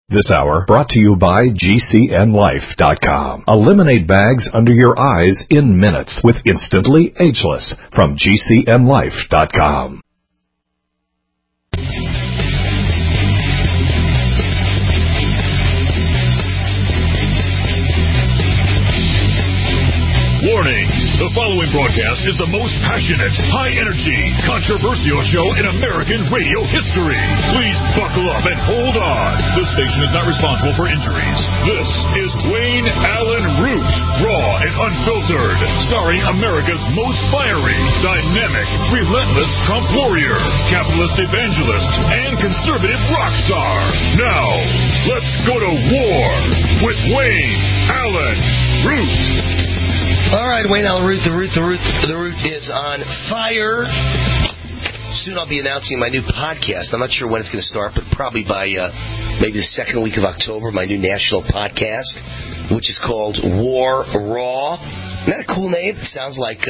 This hour brought to you by GCNLife.com. Eliminate bags under your eyes in minutes with Instantly Ageless from GCNLife.com. Warning! The following broadcast is the most passionate, high-energy, controversial show in American radio history. Please buckle up and hold on. This station is not responsible for injuries. This is Wayne Allen Root, raw and unfiltered, starring America's most fiery, dynamic, relentless Trump warrior, capitalist evangelist, and conservative rock star. Now, let's go to war with Wayne Allen Root. All right, Wayne Allen Root. The Root is on fire. Soon I'll be announcing my new podcast. I'm not sure when it's going to start, but probably by maybe the second week of October, my new national podcast, which is called War Raw. Isn't that a cool name? It sounds like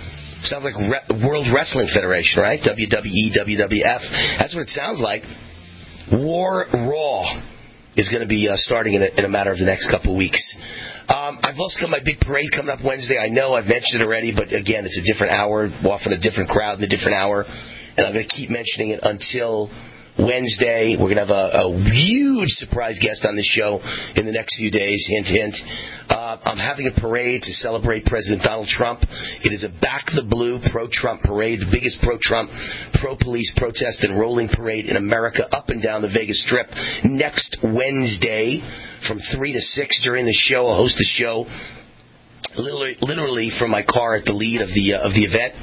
World Wrestling Federation, right? WWE, WWF. That's what it sounds like. War Raw is going to be starting in a matter of the next couple of weeks. I've also got my big parade coming up Wednesday. I know I've mentioned it already, but again, it's a different hour, often a different crowd in a different hour, and I'm going to keep mentioning it until Wednesday. We're going to have a huge surprise guest on the show in the next few days. Hint, hint. I'm having a parade to celebrate President Donald Trump. It is a Back the Blue pro-Trump parade, the biggest pro-Trump, pro-police protest and rolling parade in America up and down the Vegas Strip next Wednesday from 3 to 6 during the show. I'll host the show literally from my car at the lead of the event.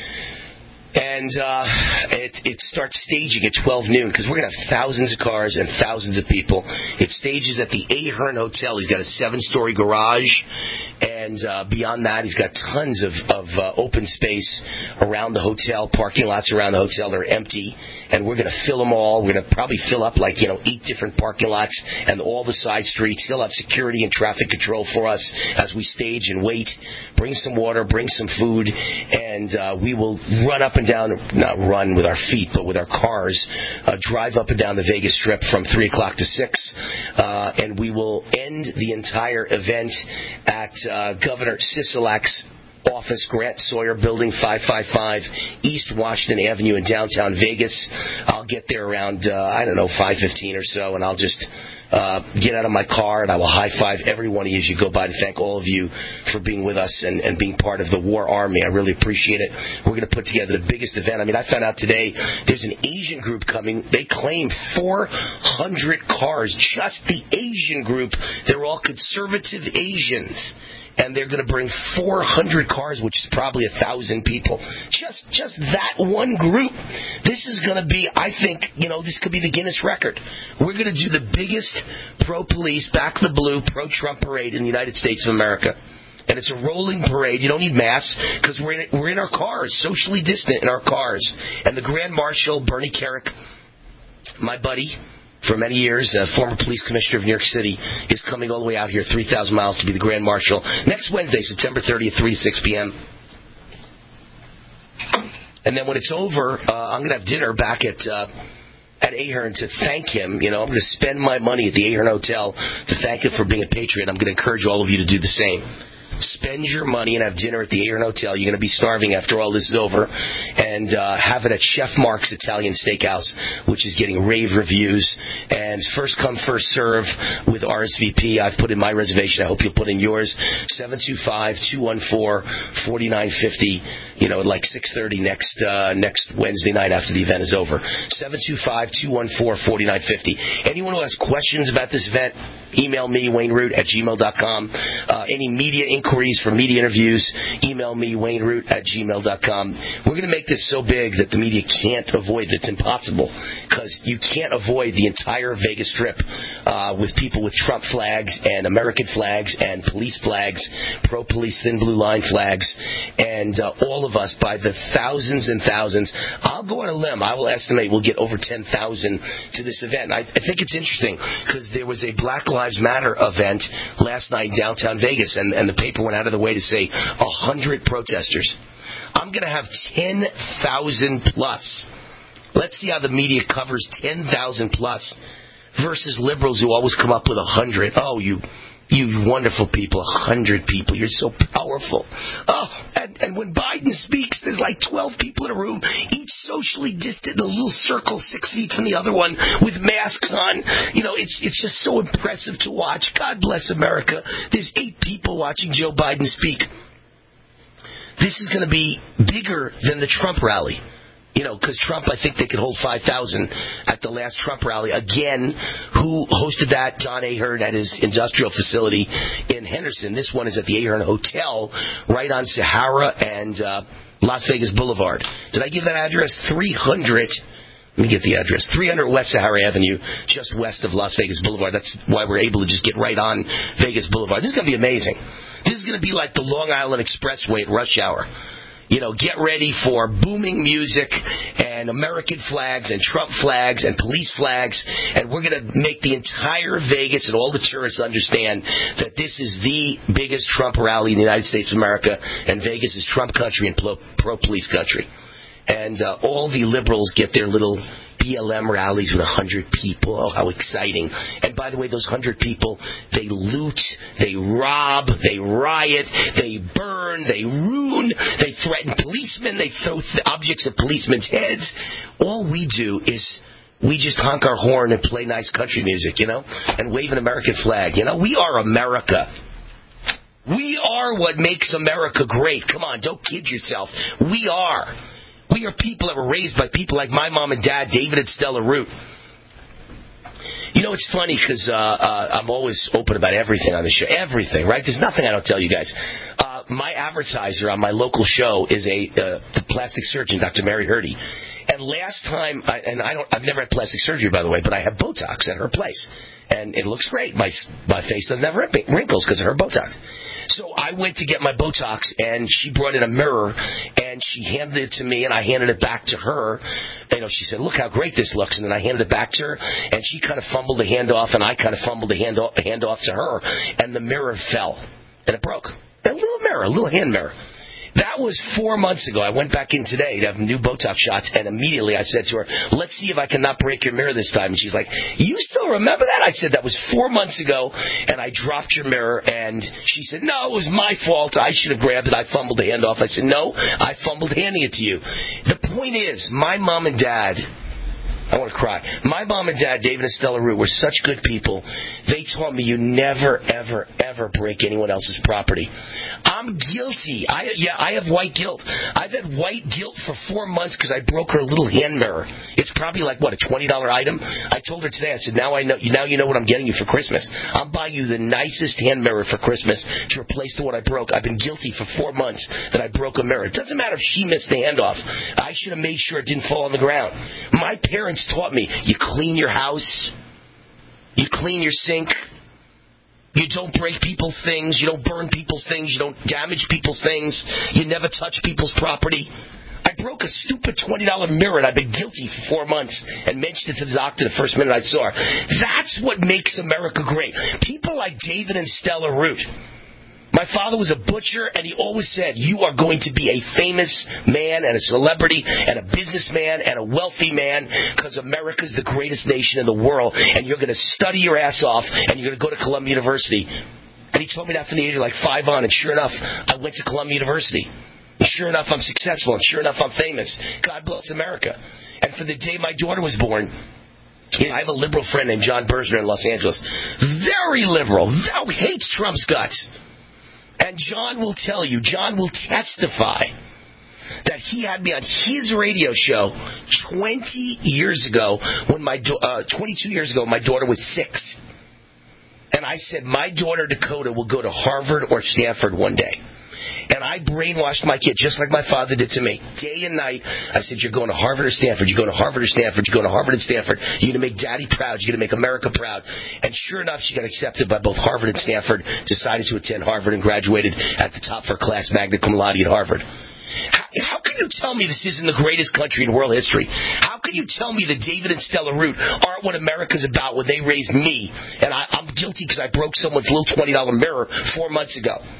And it starts staging at 12 noon because we're going to have thousands of cars and thousands of people. It stages at the Ahern Hotel. He's got a 7-story garage, and beyond that, he's got tons of open space around the hotel, parking lots around the hotel that are empty. And we're going to fill them all. We're going to probably fill up 8 different parking lots and all the side streets. He'll have security and traffic control for us as we stage and wait. Bring some water, bring some food, and we will run up and down, not run with our feet, but with our cars, drive up and down the Vegas Strip from 3 o'clock to 6. And we will end the entire event at Governor Sisolak's office, Grant Sawyer Building, 555 East Washington Avenue in downtown Vegas. I'll get there around, 5:15 or so, and I'll just get out of my car, and I will high-five every one of you as you go by to thank all of you for being with us and being part of the War Army. I really appreciate it. We're going to put together the biggest event. I mean, I found out today there's an Asian group coming. They claim 400 cars, just the Asian group. They're all conservative Asians. And they're going to bring 400 cars, which is probably 1,000 people. Just that one group. This is going to be, I think, this could be the Guinness record. We're going to do the biggest pro-police, Back the Blue, pro-Trump parade in the United States of America. And it's a rolling parade. You don't need masks because we're in our cars, socially distant in our cars. And the Grand Marshal, Bernie Kerik, my buddy for many years, former police commissioner of New York City, is coming all the way out here, 3,000 miles, to be the Grand Marshal next Wednesday, September 30th, 3 to 6 p.m. And then when it's over, I'm going to have dinner back at Ahern to thank him. I'm going to spend my money at the Ahern Hotel to thank him for being a patriot. I'm going to encourage all of you to do the same. Spend your money and have dinner at the Ahern Hotel. You're going to be starving after all this is over. And have it at Chef Mark's Italian Steakhouse, which is getting rave reviews. And first come, first serve with RSVP. I've put in my reservation. I hope you'll put in yours. 725-214-4950. At like 6:30 next Wednesday night after the event is over. 725-214-4950. Anyone who has questions about this event, email me, WayneRoot@gmail.com. Any media inquiries for media interviews, email me, WayneRoot@gmail.com. We're going to make this so big that the media can't avoid it. It's impossible because you can't avoid the entire Vegas Strip with people with Trump flags and American flags and police flags, pro-police thin blue line flags, and all of us by the thousands and thousands. I'll go on a limb. I will estimate we'll get over 10,000 to this event. I think it's interesting because there was a Black Lives Matter event last night in downtown Vegas, and the paper went out of the way to say 100 protesters. I'm going to have 10,000 plus. Let's see how the media covers 10,000 plus. versus liberals who always come up with 100. Oh, you wonderful people, 100 people. You're so powerful. Oh, and when Biden speaks, there's like 12 people in a room, each socially distant in a little circle 6 feet from the other one with masks on. It's just so impressive to watch. God bless America. There's 8 people watching Joe Biden speak. This is going to be bigger than the Trump rally. Because Trump, I think they could hold 5,000 at the last Trump rally. Again, who hosted that? Don Ahern at his industrial facility in Henderson. This one is at the Ahern Hotel right on Sahara and Las Vegas Boulevard. Did I give that address? 300. Let me get the address. 300 West Sahara Avenue, just west of Las Vegas Boulevard. That's why we're able to just get right on Vegas Boulevard. This is going to be amazing. This is going to be like the Long Island Expressway at rush hour. Get ready for booming music and American flags and Trump flags and police flags. And we're going to make the entire Vegas and all the tourists understand that this is the biggest Trump rally in the United States of America. And Vegas is Trump country and pro-police country. And all the liberals get their little BLM rallies with 100 people. Oh, how exciting. And by the way, those 100 people, they loot, they rob, they riot, they burn, they ruin, they threaten policemen, they throw objects at policemen's heads. All we do is we just honk our horn and play nice country music, and wave an American flag. We are America. We are what makes America great. Come on, don't kid yourself. We are. We are people that were raised by people like my mom and dad, David and Stella Root. It's funny because I'm always open about everything on the show. Everything, right? There's nothing I don't tell you guys. My advertiser on my local show is the plastic surgeon, Dr. Mary Hurdy. And last time, I've never had plastic surgery, by the way, but I have Botox at her place. And it looks great. My face doesn't have wrinkles because of her Botox. So I went to get my Botox, and she brought in a mirror, and she handed it to me, and I handed it back to her. She said, look how great this looks. And then I handed it back to her, and she kind of fumbled the hand off, and I kind of fumbled the hand off to her, and the mirror fell, and it broke. A little mirror, a little hand mirror. That was 4 months ago. I went back in today to have new Botox shots, and immediately I said to her, let's see if I can not break your mirror this time. And she's like, you still remember that? I said, that was 4 months ago, and I dropped your mirror. And she said, no, it was my fault. I should have grabbed it. I fumbled the hand off. I said, no, I fumbled handing it to you. The point is, my mom and dad... I want to cry. My mom and dad, David and Stella Root, were such good people. They taught me you never, ever, ever break anyone else's property. I'm guilty. I have white guilt. I've had white guilt for 4 months because I broke her little hand mirror. It's probably like, a $20 item? I told her today, I said, now you know what I'm getting you for Christmas. I'm buying you the nicest hand mirror for Christmas to replace the one I broke. I've been guilty for 4 months that I broke a mirror. It doesn't matter if she missed the hand off. I should have made sure it didn't fall on the ground. My parents taught me, you clean your house, you clean your sink, you don't break people's things, you don't burn people's things, you don't damage people's things, you never touch people's property. I broke a stupid $20 mirror, and I've been guilty for 4 months and mentioned it to the doctor the first minute I saw her. That's what makes America great. People like David and Stella Root. My father was a butcher, and he always said, you are going to be a famous man and a celebrity and a businessman and a wealthy man because America's the greatest nation in the world, and you're going to study your ass off, and you're going to go to Columbia University. And he told me that from the age of 5 on, and sure enough, I went to Columbia University. And sure enough, I'm successful, and sure enough, I'm famous. God bless America. And for the day my daughter was born, I have a liberal friend named John Berger in Los Angeles. Very liberal. Hates Trump's guts. And John will tell you, John will testify that he had me on his radio show 20 years ago when 22 years ago, my daughter was 6. And I said, my daughter Dakota will go to Harvard or Stanford one day. And I brainwashed my kid just like my father did to me. Day and night, I said, you're going to Harvard or Stanford. You're going to Harvard or Stanford. You're going to Harvard and Stanford. You're going to make Daddy proud. You're going to make America proud. And sure enough, she got accepted by both Harvard and Stanford, decided to attend Harvard, and graduated at the top of her class, magna cum laude at Harvard. How can you tell me this isn't the greatest country in world history? How can you tell me that David and Stella Root aren't what America's about when they raised me, and I'm guilty because I broke someone's little $20 mirror 4 months ago?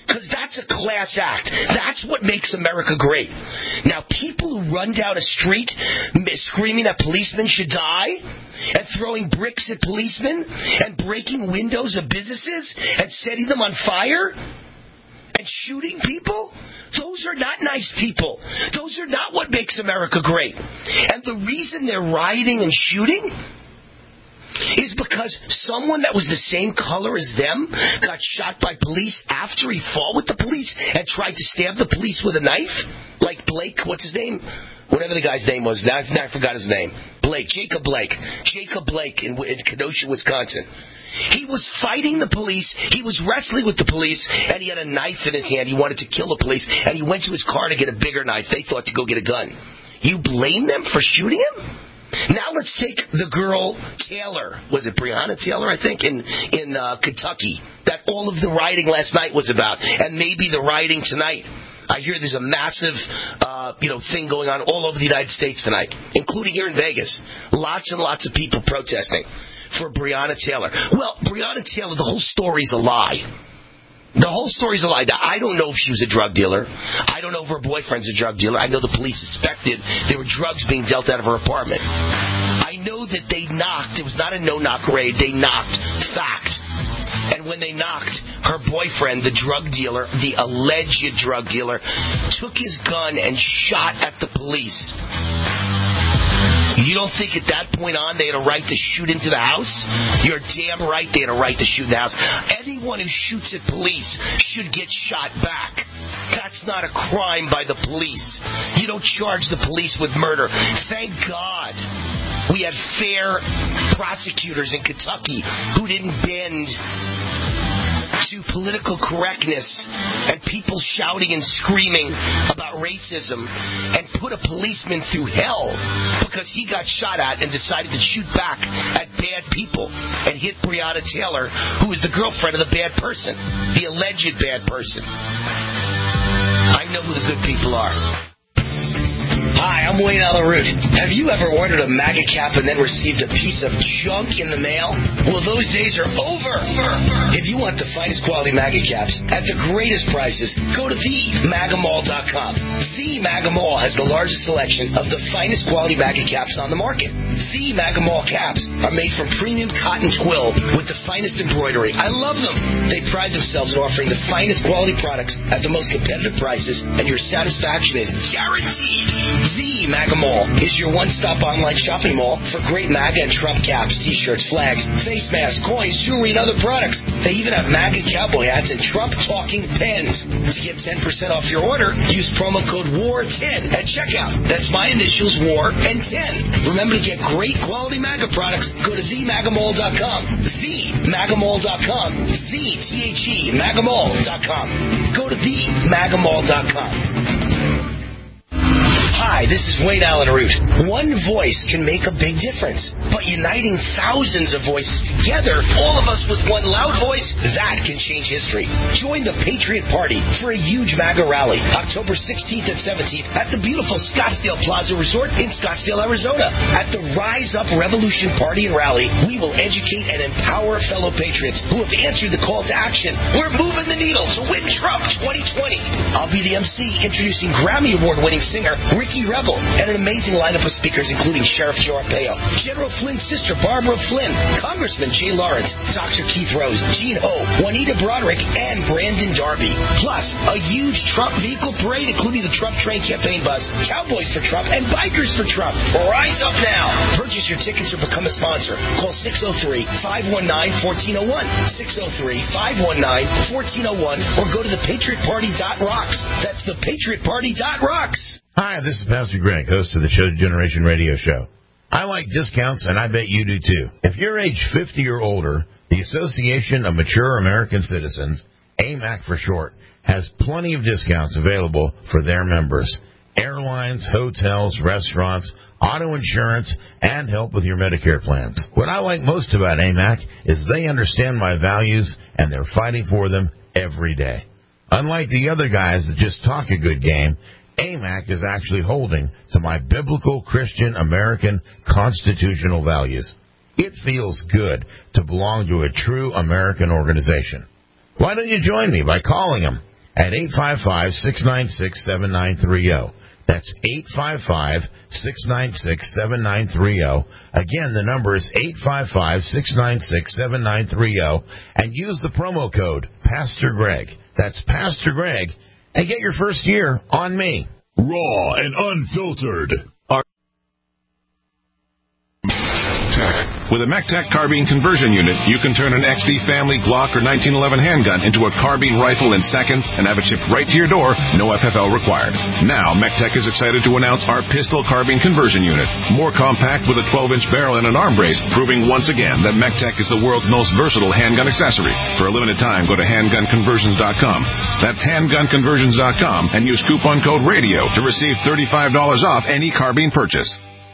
Because that's a class act. That's what makes America great. Now, people who run down a street screaming that policemen should die and throwing bricks at policemen and breaking windows of businesses and setting them on fire and shooting people, those are not nice people. Those are not what makes America great. And the reason they're rioting and shooting is because someone that was the same color as them got shot by police after he fought with the police and tried to stab the police with a knife? Like Blake, what's his name? Whatever the guy's name was. Now I forgot his name. Jacob Blake. Jacob Blake in Kenosha, Wisconsin. He was fighting the police, he was wrestling with the police, and he had a knife in his hand. He wanted to kill the police, and he went to his car to get a bigger knife. They thought to go get a gun. You blame them for shooting him? Now let's take the girl Taylor. Was it Breonna Taylor, I think, in Kentucky, that all of the rioting last night was about, and maybe the rioting tonight. I hear there's a massive, thing going on all over the United States tonight, including here in Vegas. Lots and lots of people protesting for Breonna Taylor. Well, Breonna Taylor, the whole story's a lie. The whole story's a lie. Now, I don't know if she was a drug dealer. I don't know if her boyfriend's a drug dealer. I know the police suspected there were drugs being dealt out of her apartment. I know that they knocked. It was not a no-knock raid. They knocked. Fact. And when they knocked, her boyfriend, the drug dealer, the alleged drug dealer, took his gun and shot at the police. You don't think at that point on they had a right to shoot into the house? You're damn right they had a right to shoot in the house. Anyone who shoots at police should get shot back. That's not a crime by the police. You don't charge the police with murder. Thank God we had fair prosecutors in Kentucky who didn't bend to political correctness and people shouting and screaming about racism and put a policeman through hell because he got shot at and decided to shoot back at bad people and hit Breonna Taylor, who was the girlfriend of the bad person, the alleged bad person. I know who the good people are. Hi, I'm Wayne Allyn Root. Have you ever ordered a MAGA cap and then received a piece of junk in the mail? Well, those days are over. If you want the finest quality MAGA caps at the greatest prices, go to TheMAGAMall.com. The MAGA Mall has the largest selection of the finest quality MAGA caps on the market. The MAGA Mall caps are made from premium cotton twill with the finest embroidery. I love them. They pride themselves in offering the finest quality products at the most competitive prices, and your satisfaction is guaranteed. The MAGA Mall is your one-stop online shopping mall for great MAGA and Trump caps, t-shirts, flags, face masks, coins, jewelry, and other products. They even have MAGA cowboy hats and Trump-talking pens. To get 10% off your order, use promo code WAR10 at checkout. That's my initials, WAR and 10. Remember to get great quality MAGA products. Go to TheMAGAMall.com. TheMAGAMall.com. The MAGAMall.com. Go to TheMAGAMall.com. Hi, this is Wayne Allyn Root. One voice can make a big difference, but uniting thousands of voices together, all of us with one loud voice, that can change history. Join the Patriot Party for a huge MAGA rally, October 16th and 17th at the beautiful Scottsdale Plaza Resort in Scottsdale, Arizona. At the Rise Up Revolution Party and Rally, we will educate and empower fellow patriots who have answered the call to action. We're moving the needle to win Trump 2020. I'll be the MC introducing Grammy Award-winning singer Ricky Rebel, and an amazing lineup of speakers including Sheriff Joe Arpaio, General Flynn's sister Barbara Flynn, Congressman Jay Lawrence, Dr. Keith Rose, Gene Ho, Juanita Broderick, and Brandon Darby. Plus, a huge Trump vehicle parade including the Trump Train campaign bus, Cowboys for Trump, and Bikers for Trump. Rise up now! Purchase your tickets or become a sponsor. Call 603-519-1401, 603-519-1401, or go to thepatriotparty.rocks. That's thepatriotparty.rocks. Hi, this is Pastor Greg, host of the Show Generation Radio Show. I like discounts, and I bet you do too. If you're age 50 or older, the Association of Mature American Citizens, AMAC for short, has plenty of discounts available for their members. Airlines, hotels, restaurants, auto insurance, and help with your Medicare plans. What I like most about AMAC is they understand my values, and they're fighting for them every day. Unlike the other guys that just talk a good game, AMAC is actually holding to my biblical, Christian, American, constitutional values. It feels good to belong to a true American organization. Why don't you join me by calling them? at 855-696-7930. That's 855-696-7930. Again, the number is 855-696-7930. And use the promo code Pastor Greg. That's Pastor Greg. And get your first year on me. Raw and unfiltered. With a MECTEC carbine conversion unit, you can turn an XD family Glock or 1911 handgun into a carbine rifle in seconds and have it shipped right to your door, no FFL required. Now, MECTEC is excited to announce our pistol carbine conversion unit. More compact with a 12-inch barrel and an arm brace, proving once again that MECTEC is the world's most versatile handgun accessory. For a limited time, go to handgunconversions.com. That's handgunconversions.com and use coupon code RADIO to receive $35 off any carbine purchase.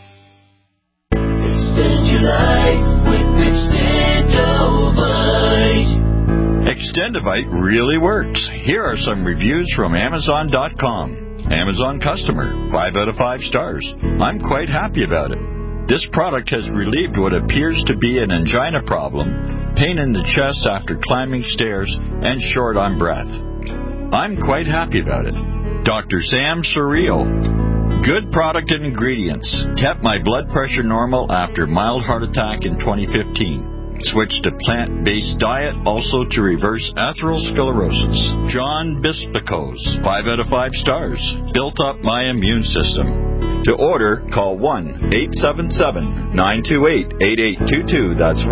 Extend your life with Extendovite. Extendovite really works. Here are some reviews from Amazon.com. Amazon customer, 5 out of 5 stars. I'm quite happy about it. This product has relieved what appears to be an angina problem, pain in the chest after climbing stairs, and short on breath. I'm quite happy about it. Dr. Sam Surreal. Good product and ingredients. Kept my blood pressure normal after mild heart attack in 2015. Switched to plant-based diet, also to reverse atherosclerosis. John Bispicos, 5 out of 5 stars. Built up my immune system. To order, call 1-877-928-8822. That's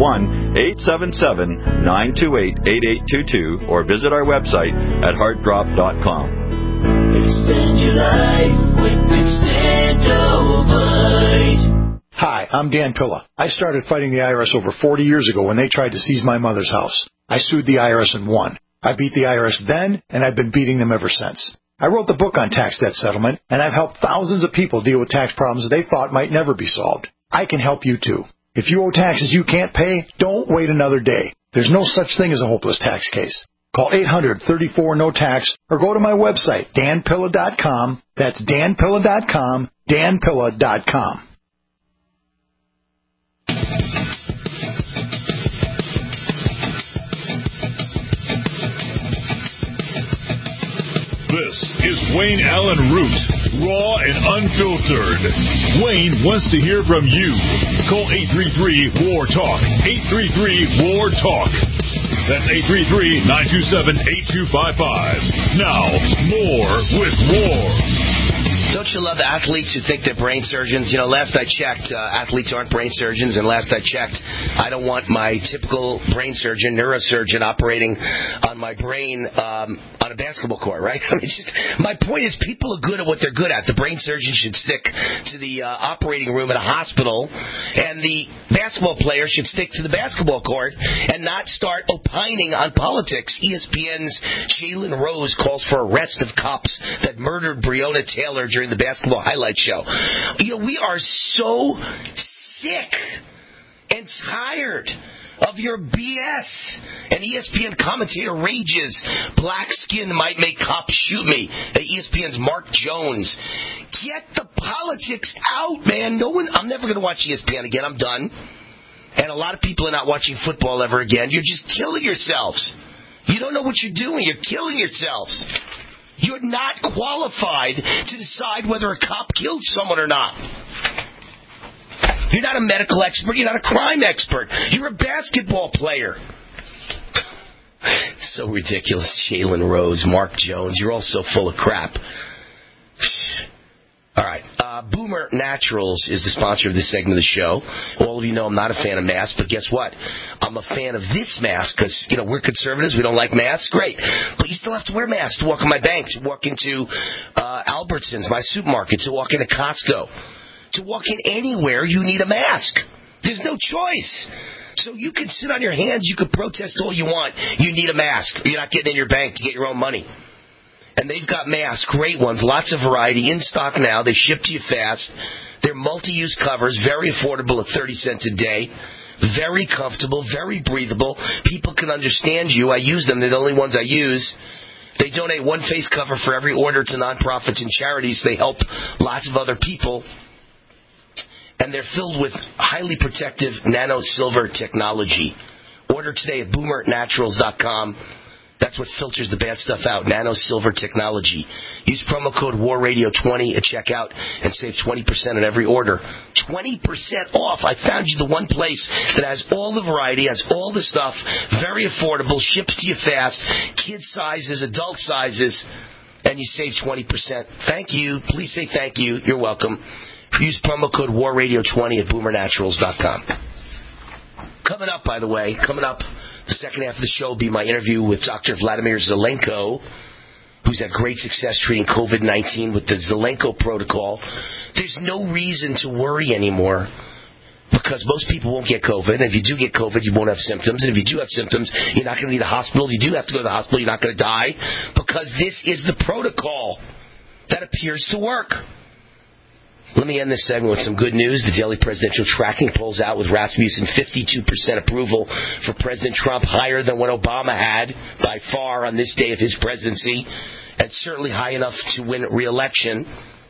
1-877-928-8822. Or visit our website at heartdrop.com. Extend your life with Extendovite. Hi, I'm Dan Pilla. I started fighting the IRS over 40 years ago when they tried to seize my mother's house. I sued the IRS and won. I beat the IRS then, and I've been beating them ever since. I wrote the book on tax debt settlement, and I've helped thousands of people deal with tax problems they thought might never be solved. I can help you too. If you owe taxes you can't pay, don't wait another day. There's no such thing as a hopeless tax case. Call 800-34-NO-TAX or go to my website, danpilla.com. That's danpilla.com, danpilla.com. This is Wayne Allen Root, raw and unfiltered. Wayne wants to hear from you. Call 833-WAR-TALK. 833-WAR-TALK. That's 833-927-8255. Now, more with War. Don't you love athletes who think they're brain surgeons? You know, last I checked, athletes aren't brain surgeons, and last I checked, I don't want my typical brain surgeon, neurosurgeon, operating on my brain on a basketball court, right? I mean, my point is people are good at what they're good at. The brain surgeon should stick to the operating room at a hospital, and the basketball player should stick to the basketball court and not start opining on politics. ESPN's Jalen Rose calls for arrest of cops that murdered Breonna Taylor during the basketball highlight show. You know, we are so sick and tired of your BS. An ESPN commentator rages, black skin might make cops shoot me. ESPN's Mark Jones. Get the politics out, man. I'm never going to watch ESPN again. I'm done. And a lot of people are not watching football ever again. You're just killing yourselves. You don't know what you're doing. You're killing yourselves. You're not qualified to decide whether a cop killed someone or not. You're not a medical expert. You're not a crime expert. You're a basketball player. So ridiculous. Jalen Rose, Mark Jones, you're all so full of crap. All right. Boomer Naturals is the sponsor of this segment of the show. All of you know I'm not a fan of masks, but guess what? I'm a fan of this mask because, you know, we're conservatives. We don't like masks. Great. But you still have to wear masks to walk in my bank, to walk into Albertsons, my supermarket, to walk into Costco. To walk in anywhere, you need a mask. There's no choice. So you can sit on your hands. You can protest all you want. You need a mask. You're not getting in your bank to get your own money. And they've got masks, great ones, lots of variety, in stock now. They ship to you fast. They're multi-use covers, very affordable at 30 cents a day. Very comfortable, very breathable. People can understand you. I use them. They're the only ones I use. They donate one face cover for every order to nonprofits and charities. They help lots of other people. And they're filled with highly protective nano silver technology. Order today at boomernaturals.com. That's what filters the bad stuff out. Nano silver technology. Use promo code WARRADIO20 at checkout and save 20% on every order. 20% off. I found you the one place that has all the variety, has all the stuff, very affordable, ships to you fast, kid sizes, adult sizes, and you save 20%. Thank you. Please say thank you. You're welcome. Use promo code WARRADIO20 at BoomerNaturals.com. Coming up, by the way, the second half of the show will be my interview with Dr. Vladimir Zelenko, who's had great success treating COVID-19 with the Zelenko protocol. There's no reason to worry anymore because most people won't get COVID. And if you do get COVID, you won't have symptoms. And if you do have symptoms, you're not going to need a hospital. If you do have to go to the hospital, you're not going to die because this is the protocol that appears to work. Let me end this segment with some good news. The daily presidential tracking polls out with Rasmussen 52% approval for President Trump, higher than what Obama had by far on this day of his presidency, and certainly high enough to win re-election.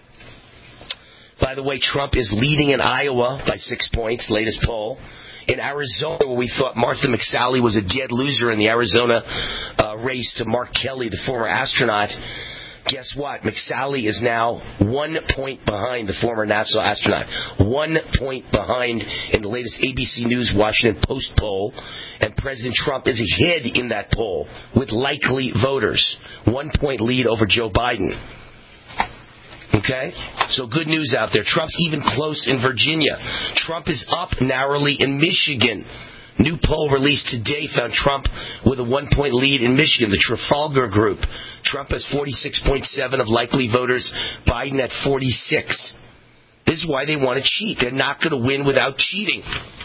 By the way, Trump is leading in Iowa by 6 points, latest poll. In Arizona, where we thought Martha McSally was a dead loser in the Arizona race to Mark Kelly, the former astronaut, guess what? McSally is now 1 point behind the former NASA astronaut. 1 point behind in the latest ABC News Washington Post poll. And President Trump is ahead in that poll with likely voters. 1 point lead over Joe Biden. Okay? So good news out there. Trump's even close in Virginia. Trump is up narrowly in Michigan. New poll released today found Trump with a 1 point lead in Michigan, the Trafalgar Group. Trump has 46.7 of likely voters, Biden at 46. This is why they want to cheat. They're not going to win without cheating.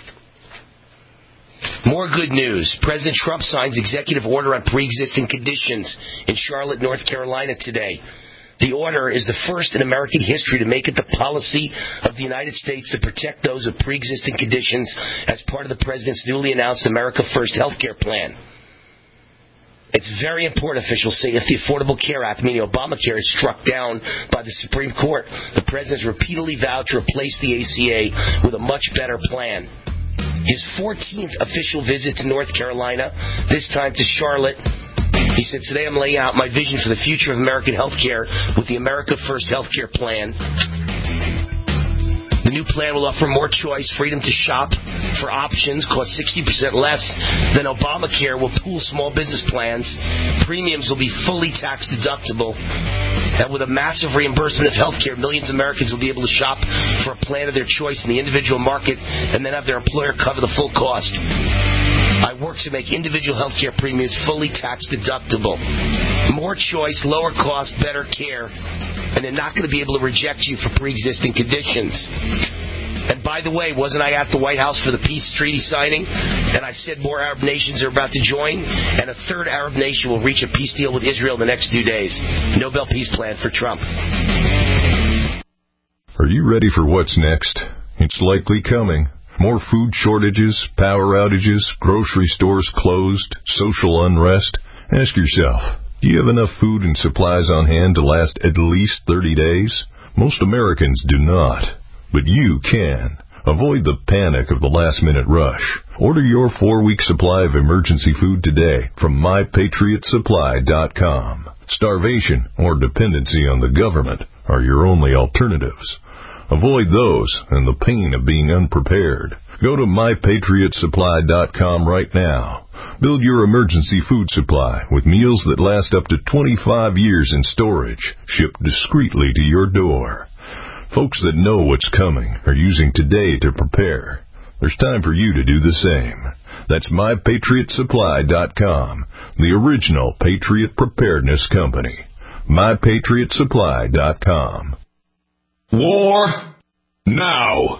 More good news. President Trump signs executive order on pre-existing conditions in Charlotte, North Carolina today. The order is the first in American history to make it the policy of the United States to protect those with pre-existing conditions as part of the president's newly announced America First healthcare plan. It's very important, officials say, if the Affordable Care Act, meaning Obamacare, is struck down by the Supreme Court. The president has repeatedly vowed to replace the ACA with a much better plan. His 14th official visit to North Carolina, this time to Charlotte. He said, today I'm laying out my vision for the future of American healthcare with the America First healthcare plan. The new plan will offer more choice, freedom to shop for options, cost 60% less than Obamacare, will pool small business plans. Premiums will be fully tax deductible. And with a massive reimbursement of healthcare, millions of Americans will be able to shop for a plan of their choice in the individual market and then have their employer cover the full cost. I work to make individual health care premiums fully tax deductible. More choice, lower cost, better care, and they're not going to be able to reject you for pre-existing conditions. And by the way, wasn't I at the White House for the peace treaty signing? And I said more Arab nations are about to join, and a third Arab nation will reach a peace deal with Israel in the next 2 days. Nobel Peace Plan for Trump. Are you ready for what's next? It's likely coming. More food shortages, power outages, grocery stores closed, social unrest. Ask yourself, do you have enough food and supplies on hand to last at least 30 days? Most Americans do not, but you can. Avoid the panic of the last-minute rush. Order your 4-week supply of emergency food today from MyPatriotSupply.com. Starvation or dependency on the government are your only alternatives. Avoid those and the pain of being unprepared. Go to MyPatriotSupply.com right now. Build your emergency food supply with meals that last up to 25 years in storage, shipped discreetly to your door. Folks that know what's coming are using today to prepare. There's time for you to do the same. That's MyPatriotSupply.com, the original Patriot Preparedness Company. MyPatriotSupply.com. War now.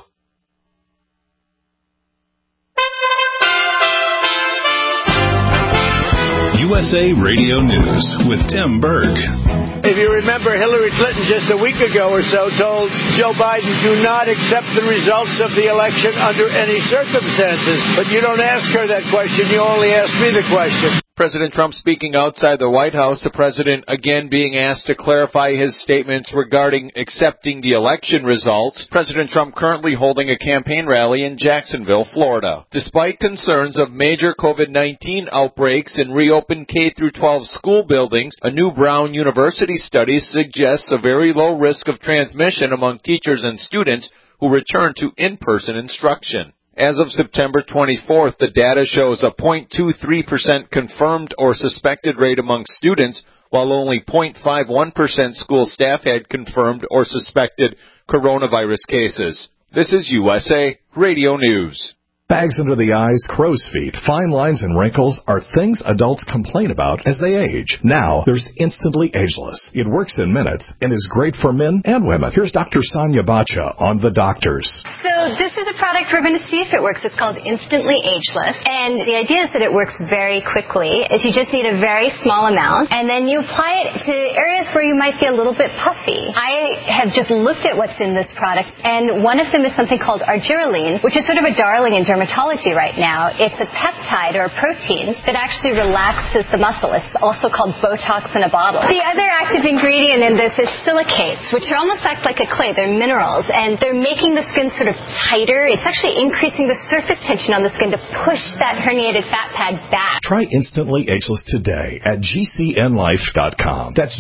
USA Radio News with Tim Berg. If you remember, Hillary Clinton just a week ago or so told Joe Biden, do not accept the results of the election under any circumstances. But you don't ask her that question. You only ask me the question. President Trump speaking outside the White House, the president again being asked to clarify his statements regarding accepting the election results. President Trump currently holding a campaign rally in Jacksonville, Florida. Despite concerns of major COVID-19 outbreaks in reopened K-12 school buildings, a new Brown University study suggests a very low risk of transmission among teachers and students who return to in-person instruction. As of September 24th, the data shows a 0.23% confirmed or suspected rate among students, while only 0.51% school staff had confirmed or suspected coronavirus cases. This is USA Radio News. Bags under the eyes, crow's feet, fine lines, and wrinkles are things adults complain about as they age. Now, there's Instantly Ageless. It works in minutes and is great for men and women. Here's Dr. Sonia Bacha on The Doctors. So this is a product we're going to see if it works. It's called Instantly Ageless. And the idea is that it works very quickly. Is you just need a very small amount, and then you apply it to areas where you might be a little bit puffy. I have just looked at what's in this product, and one of them is something called argireline, which is sort of a darling in dermatology right now. It's a peptide or a protein that actually relaxes the muscle. It's also called Botox in a bottle. The other active ingredient in this is silicates, which are almost act like a clay. They're minerals, and they're making the skin sort of tighter. It's actually increasing the surface tension on the skin to push that herniated fat pad back. Try Instantly Ageless today at GCNlife.com. That's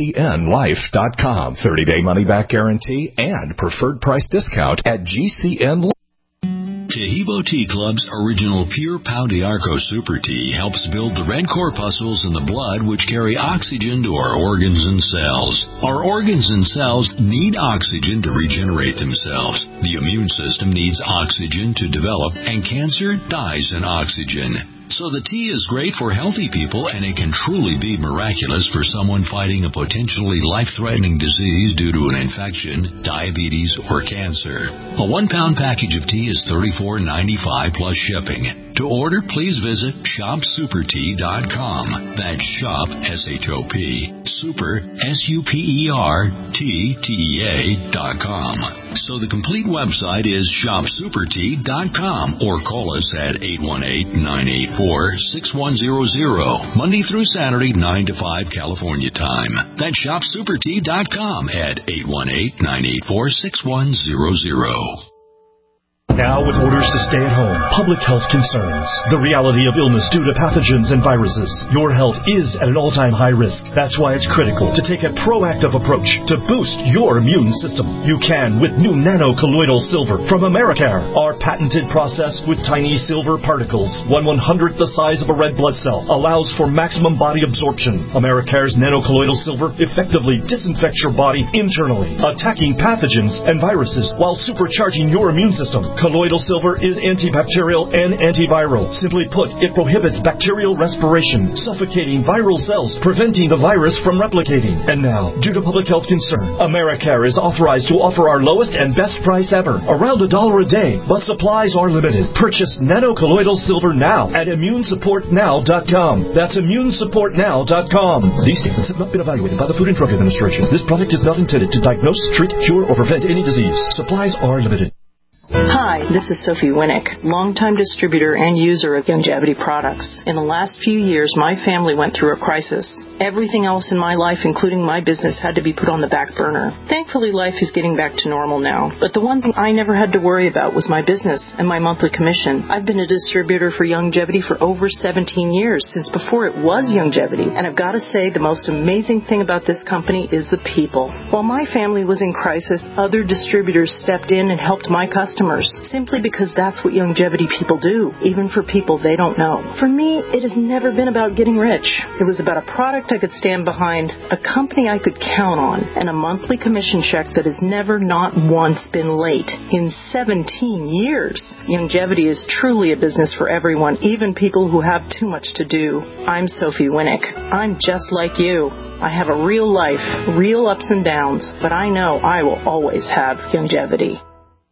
GCNlife.com. 30-day money-back guarantee and preferred price discount at GCN. Tahibo Tea Club's original Pure Pau d'Arco Super Tea helps build the red corpuscles in the blood which carry oxygen to our organs and cells. Our organs and cells need oxygen to regenerate themselves. The immune system needs oxygen to develop, and cancer dies in oxygen. So the tea is great for healthy people, and it can truly be miraculous for someone fighting a potentially life-threatening disease due to an infection, diabetes, or cancer. A 1-pound package of tea is $34.95 plus shipping. To order, please visit shopsupertea.com. That's shop, S-H-O-P, super, SUPERTTEA.com. So the complete website is shopsupertea.com, or call us at 818-984-6100, Monday through Saturday, 9 to 5 California time. That's shopsupertea.com at 818-984-6100. Now with orders to stay at home, public health concerns, the reality of illness due to pathogens and viruses, your health is at an all-time high risk. That's why it's critical to take a proactive approach to boost your immune system. You can with new nano-colloidal silver from Americare. Our patented process with tiny silver particles, 1/100th the size of a red blood cell, allows for maximum body absorption. Americare's nano-colloidal silver effectively disinfects your body internally, attacking pathogens and viruses while supercharging your immune system. Colloidal silver is antibacterial and antiviral. Simply put, it prohibits bacterial respiration, suffocating viral cells, preventing the virus from replicating. And now, due to public health concern, Americare is authorized to offer our lowest and best price ever, around $1 a day, but supplies are limited. Purchase nano-colloidal silver now at immunesupportnow.com. That's immunesupportnow.com. These statements have not been evaluated by the Food and Drug Administration. This product is not intended to diagnose, treat, cure, or prevent any disease. Supplies are limited. Hi, this is Sophie Winnick, longtime distributor and user of Youngevity products. In the last few years, my family went through a crisis. Everything else in my life, including my business, had to be put on the back burner. Thankfully, life is getting back to normal now. But the one thing I never had to worry about was my business and my monthly commission. I've been a distributor for Youngevity for over 17 years, since before it was Youngevity. And I've got to say, the most amazing thing about this company is the people. While my family was in crisis, other distributors stepped in and helped my customers, simply because that's what Youngevity people do, even for people they don't know. For me, it has never been about getting rich. It was about a product I could stand behind, a company I could count on, and a monthly commission check that has never, not once, been late in 17 years. Youngevity is truly a business for everyone, even people who have too much to do. I'm Sophie Winnick. I'm just like you. I have a real life, real ups and downs, but I know I will always have Youngevity.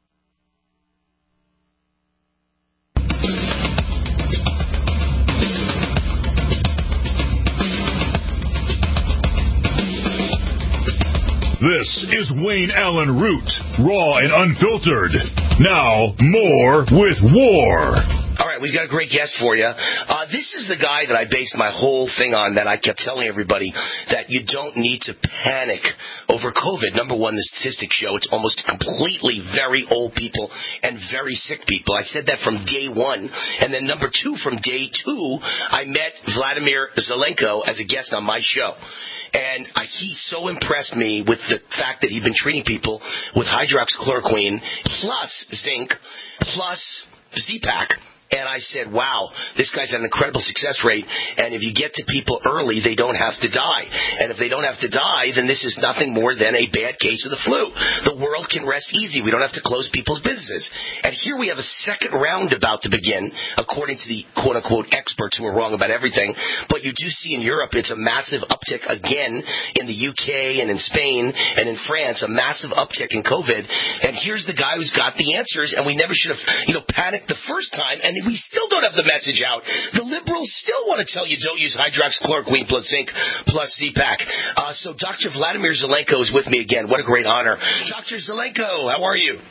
This is Wayne Allen Root, raw and unfiltered. Now, more with War. All right, right, we've got a great guest for you. This is the guy that I based my whole thing on, that I kept telling everybody that you don't need to panic over COVID. Number one, the statistics show it's almost completely very old people and very sick people. I said that from day one. And then number two, from day two, I met Vladimir Zelenko as a guest on my show. And he so impressed me with the fact that he'd been treating people with hydroxychloroquine plus zinc plus Z-Pak. And I said, wow, this guy's had an incredible success rate. And if you get to people early, they don't have to die. And if they don't have to die, then this is nothing more than a bad case of the flu. The world can rest easy. We don't have to close people's businesses. And here we have a second round about to begin, according to the quote-unquote experts who are wrong about everything. But you do see in Europe, it's a massive uptick again in the UK and in Spain and in France, a massive uptick in COVID. And here's the guy who's got the answers, and we never should have, panicked the first time. And we still don't have the message out. The liberals still want to tell you don't use hydroxychloroquine plus zinc plus Z-Pak. So Dr. Vladimir Zelenko is with me again. What a great honor. Dr. Zelenko, how are you?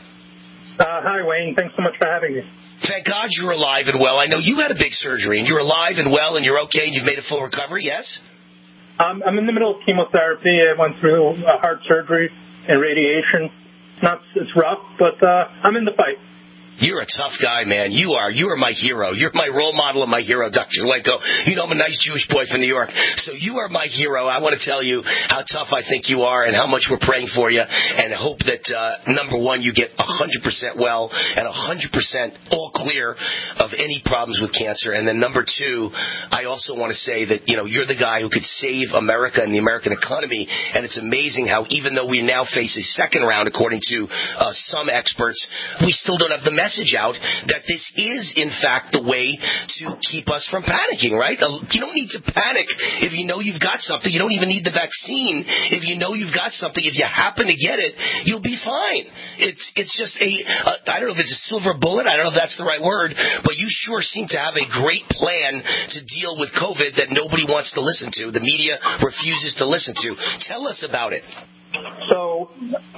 Hi, Wayne. Thanks so much for having me. Thank God you're alive and well. I know you had a big surgery, and you're alive and well, and you're okay, and you've made a full recovery, yes? I'm in the middle of chemotherapy. I went through heart surgery and radiation. It's rough, but I'm in the fight. You're a tough guy, man. You are my hero. You're my role model and my hero, Dr. Zelenko. I'm a nice Jewish boy from New York. So you are my hero. I want to tell you how tough I think you are and how much we're praying for you, and hope that, number one, you get 100% well and 100% all clear of any problems with cancer. And then number two, I also want to say that, you're the guy who could save America and the American economy. And it's amazing how even though we now face a second round, according to some experts, we still don't have the message out that this is, in fact, the way to keep us from panicking, right? You don't need to panic if you know you've got something. You don't even need the vaccine if you know you've got something. If you happen to get it, you'll be fine. It's just I don't know if it's a silver bullet. I don't know if that's the right word, but you sure seem to have a great plan to deal with COVID that nobody wants to listen to. The media refuses to listen to. Tell us about it. So,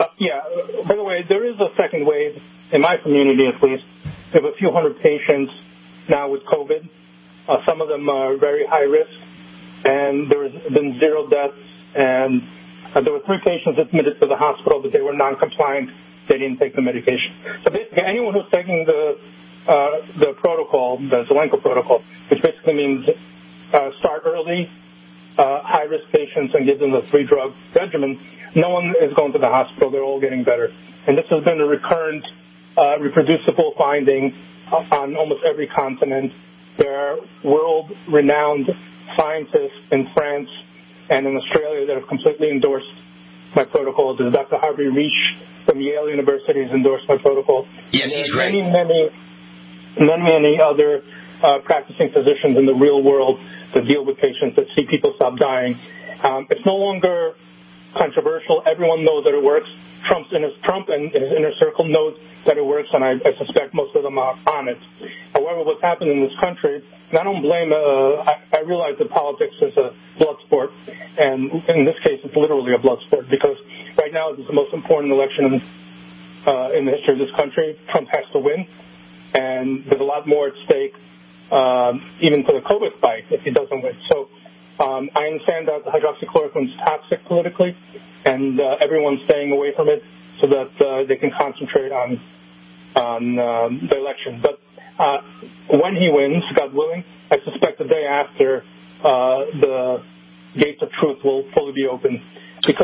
by the way, there is a second wave, in my community at least. We have a few hundred patients now with COVID. Some of them are very high risk, and there has been 0 deaths. And there were 3 patients admitted to the hospital, but they were non-compliant. They didn't take the medication. So basically, anyone who's taking the protocol, the Zelenko protocol, which basically means start early, high-risk patients, and give them the 3-drug regimen, no one is going to the hospital. They're all getting better. And this has been a recurrent, reproducible finding on almost every continent. There are world-renowned scientists in France and in Australia that have completely endorsed my protocol. There's Dr. Harvey Reich from Yale University has endorsed my protocol. Yes, he's great. Many other practicing physicians in the real world that deal with patients that see people stop dying. It's no longer controversial. Everyone knows that it works. Trump and his inner circle knows that it works, and I suspect most of them are on it. However, what's happened in this country, and I don't blame, I realize that politics is a blood sport, and in this case it's literally a blood sport, because right now this is the most important election in the history of this country. Trump has to win, and there's a lot more at stake, even for the COVID fight, if he doesn't win. So I understand that the hydroxychloroquine is toxic politically, and everyone's staying away from it so that they can concentrate on the election. But when he wins, God willing, I suspect the day after the gates of truth will fully be open. Because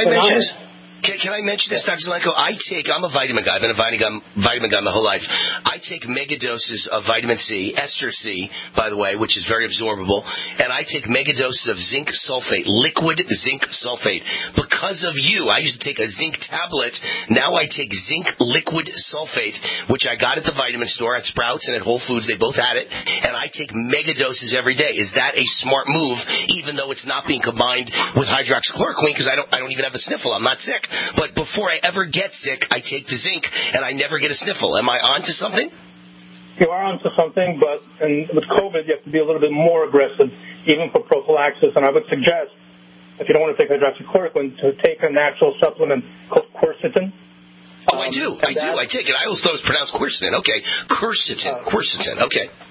Can I mention this, Dr. Zelenko? I'm a vitamin guy. I've been a vitamin guy my whole life. I take mega doses of vitamin C, ester C, by the way, which is very absorbable, and I take mega doses of zinc sulfate, liquid zinc sulfate. Because of you, I used to take a zinc tablet. Now I take zinc liquid sulfate, which I got at the vitamin store at Sprouts and at Whole Foods. They both had it, and I take mega doses every day. Is that a smart move, even though it's not being combined with hydroxychloroquine? Because I don't even have a sniffle. I'm not sick. But before I ever get sick, I take the zinc, and I never get a sniffle. Am I on to something? You are on to something, but with COVID, you have to be a little bit more aggressive, even for prophylaxis. And I would suggest, if you don't want to take hydroxychloroquine, to take a natural supplement called quercetin. I do. I take it. I always thought it was pronounced quercetin. Okay. Quercetin. Okay.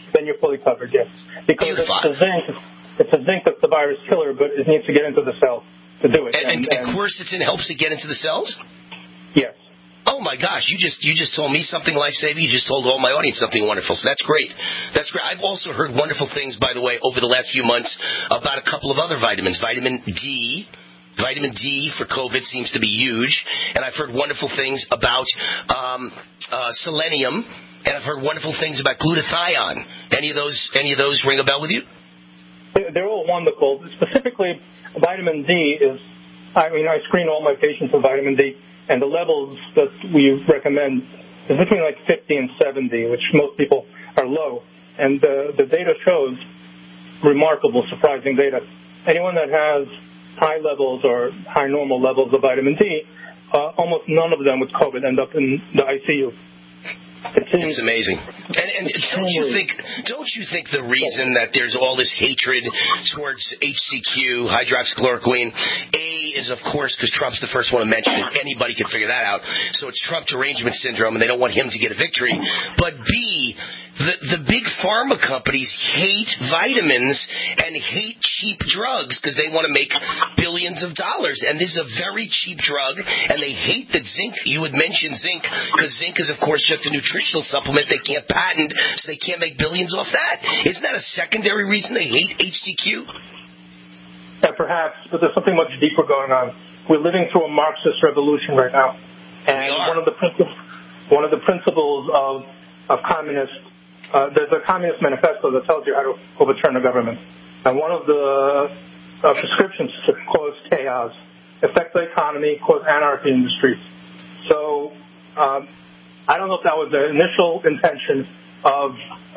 then you're fully covered, yes. Because it's a zinc that's the virus killer, but it needs to get into the cell to do it. And quercetin helps it get into the cells? Yes. Oh my gosh, you just told me something life-saving. You just told all my audience something wonderful. So that's great. That's great. I've also heard wonderful things, by the way, over the last few months about a couple of other vitamins. Vitamin D for COVID seems to be huge. And I've heard wonderful things about selenium. And I've heard wonderful things about glutathione. Any of those ring a bell with you? They're all wonderful. Specifically, vitamin D I screen all my patients for vitamin D. And the levels that we recommend is between like 50 and 70, which most people are low. And the data shows remarkable, surprising data. Anyone that has high levels or high normal levels of vitamin D, almost none of them with COVID end up in the ICU. It's amazing. And don't you think the reason that there's all this hatred towards HCQ, hydroxychloroquine, A, is of course because Trump's the first one to mention it. Anybody can figure that out. So it's Trump derangement syndrome, and they don't want him to get a victory. But B, the big pharma companies hate vitamins and hate cheap drugs because they want to make billions of dollars. And this is a very cheap drug, and they hate that zinc. You would mention zinc because zinc is, of course, just a nutritional supplement they can't patent, so they can't make billions off that. Isn't that a secondary reason they hate HCQ? Yeah, perhaps, but there's something much deeper going on. We're living through a Marxist revolution right now. And one of the principles of communist there's a communist manifesto that tells you how to overturn a government. And one of the prescriptions is to cause chaos, affect the economy, cause anarchy in the streets. So I don't know if that was the initial intention of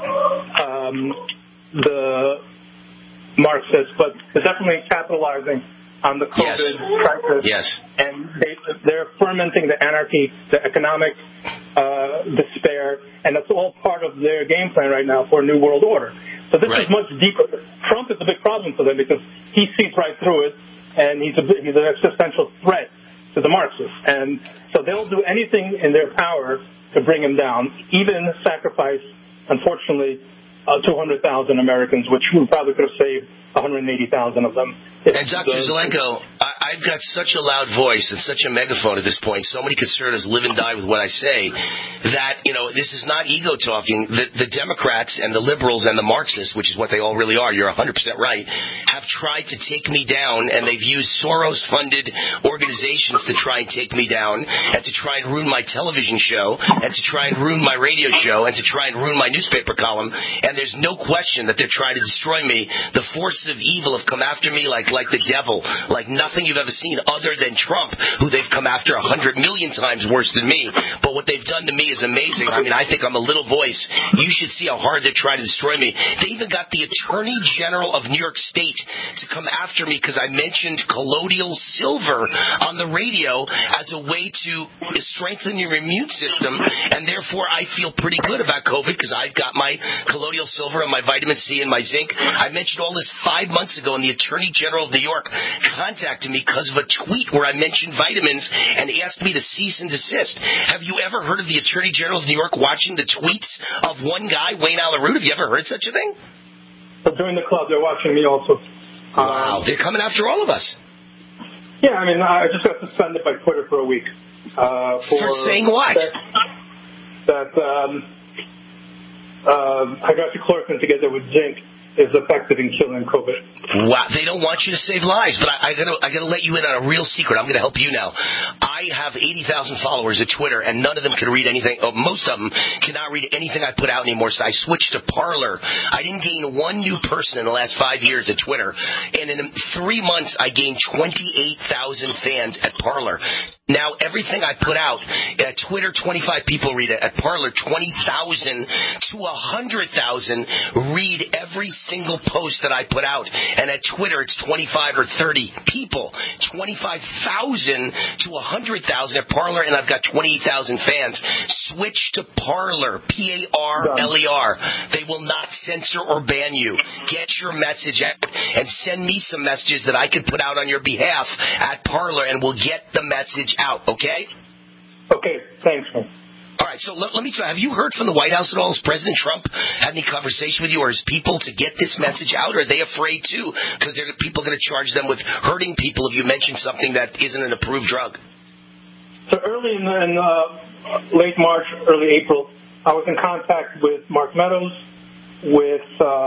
the Marxists, but they're definitely capitalizing on the COVID crisis. Yes. And they're fermenting the anarchy, the economic despair, and that's all part of their game plan right now for a new world order. So this is much deeper. Trump is a big problem for them because he sees right through it, and he's an existential threat to the Marxists. And so they'll do anything in their power to bring him down, even sacrifice, unfortunately, 200,000 Americans, which we probably could have saved 180,000 of them. And Dr. Zelenko, I've got such a loud voice and such a megaphone at this point. So many conservatives live and die with what I say that, this is not ego talking. The Democrats and the liberals and the Marxists, which is what they all really are, you're 100% right, have tried to take me down, and they've used Soros-funded organizations to try and take me down and to try and ruin my television show and to try and ruin my radio show and to try and ruin my newspaper column. And there's no question that they're trying to destroy me. The forces of evil have come after me like the devil, like nothing you've ever seen other than Trump, who they've come after 100 million times worse than me. But what they've done to me is amazing. I mean, I think I'm a little voice. You should see how hard they're trying to destroy me. They even got the Attorney General of New York State to come after me because I mentioned colloidal silver on the radio as a way to strengthen your immune system, and therefore I feel pretty good about COVID because I've got my colloidal silver and my vitamin C and my zinc. I mentioned all this 5 months ago, and the Attorney General of New York contacted me because of a tweet where I mentioned vitamins and asked me to cease and desist. Have you ever heard of the Attorney General of New York watching the tweets of one guy, Wayne Allyn Root? Have you ever heard such a thing? But during the club, they're watching me also. Wow, they're coming after all of us. Yeah, I mean, I just got suspended by Twitter for a week. For saying what? That hydroxychloroquine together with zinc is effective in killing COVID. Wow, they don't want you to save lives, but I gotta let you in on a real secret. I'm gonna help you now. I have 80,000 followers at Twitter, and none of them can read anything. Most of them cannot read anything I put out anymore. So I switched to Parler. I didn't gain one new person in the last 5 years at Twitter, and in 3 months I gained 28,000 fans at Parler. Now everything I put out at Twitter, 25 people read it. At Parler, 20,000 to 100,000 read every single post that I put out. And at Twitter, it's 25 or 30 people. 25,000 to 100,000 at Parler, and I've got 28,000 fans. Switch to Parler, Parler. They will not censor or ban you. Get your message out and send me some messages that I can put out on your behalf at Parler, and we'll get the message out, okay? Okay, thanks, man. All right, so let me try. Have you heard from the White House at all? Has President Trump had any conversation with you or his people to get this message out? Or are they afraid, too? Because people are going to charge them with hurting people if you mention something that isn't an approved drug. So early in late March, early April, I was in contact with Mark Meadows, with